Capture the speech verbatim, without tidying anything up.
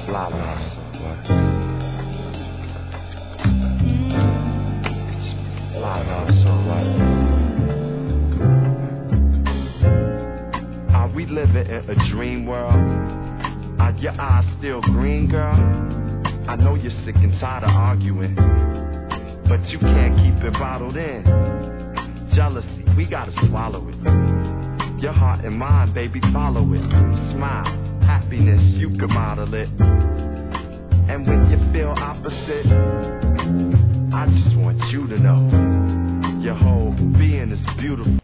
Fly monster, boy. Fly monster, boy. Are we living in a dream world? Are your eyes still green, girl? I know you're sick and tired of arguing, but you can't keep it bottled in. Jealousy, we gotta swallow it. Your heart and mind, baby, follow it. Smile, happiness, you can model it. And when you feel opposite, I just want you to know your whole being is beautiful.